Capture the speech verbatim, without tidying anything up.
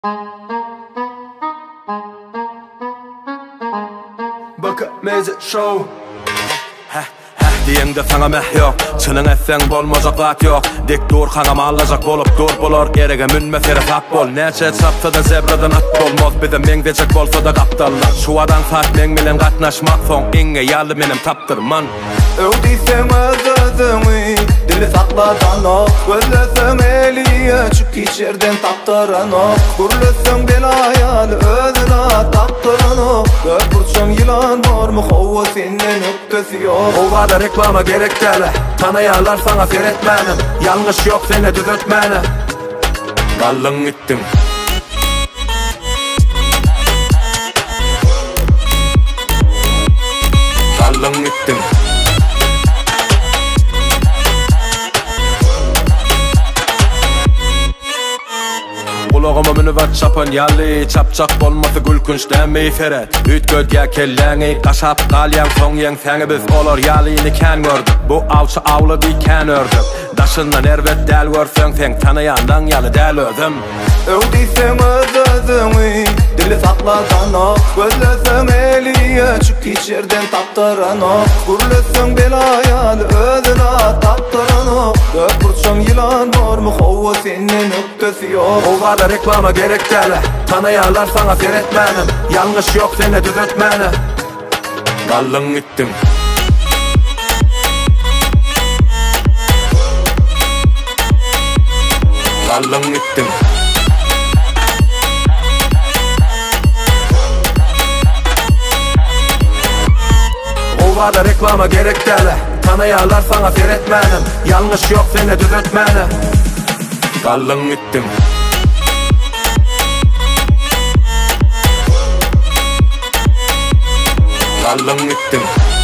Baka meze show. Heh heh diyende sana meh yok. Çının etsen bolmazak vat yok. Dik dur kanama alacak bolup dur bolor. Erege münme ferifat bol. Neçe çapta da zebradan at bolmaz. Bide mengdecek bolsa da kaptallar. Şu adan fat meng milen katnaşmak son. Inge yalı menem taptırman. Öldiysen özözümü dili sakladan o. Gözlesem eliye çık içerden taptıran o. Gürlesem belayalı özüne taptıran o. Köpürçüm yılan var mı hova senin öptesi yok. O kadar reklama gerek dele. Tanıyarlar sana seyretmenim. Yanlış yok seni düzeltmenim. Kallın gittim. Kallın gittim. Kulağıma münüvat çapan yalli. Çapçak bolması gülkünç demi feret. Üt gödge kelleği. Kaşap kalyan son yen seni biz olur yalini ken gördük. Bu avçı avlı bir ken ördük. Daşından ervet del görsen sen tanıyandan yalı del ödüm. Öldiysen özözümü dili sakladan o. Gözlesem eliye çık içerden taptıran o. Gürlesem belayalı özüne taptıran o. Köpürçüm yılan var mı hova senin öptesi yok. O kadar reklama gerek dele. Tanıyarlar sana seyretmenim. Yanlış yok seni düzeltmenim. Kallın gittim. Kallın gittim. O kadar reklama gerek dele. Tanıyarlar sana seyretmenim. Yanlış yok seni düzeltmenim. Kallın gittim. Kallın gittim.